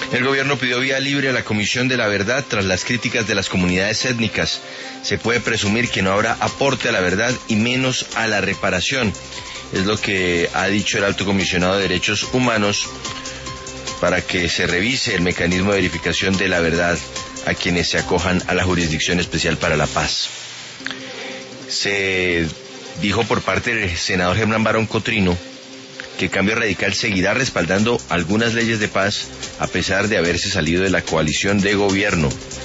El gobierno pidió vía libre a la Comisión de la Verdad tras las críticas de las comunidades étnicas. Se puede presumir que no habrá aporte a la verdad y menos a la reparación. Es lo que ha dicho el Alto Comisionado de Derechos Humanos para que se revise el mecanismo de verificación de la verdad a quienes se acojan a la Jurisdicción Especial para la Paz. Se dijo por parte del senador Germán Barón Cotrino que Cambio Radical seguirá respaldando algunas leyes de paz a pesar de haberse salido de la coalición de gobierno.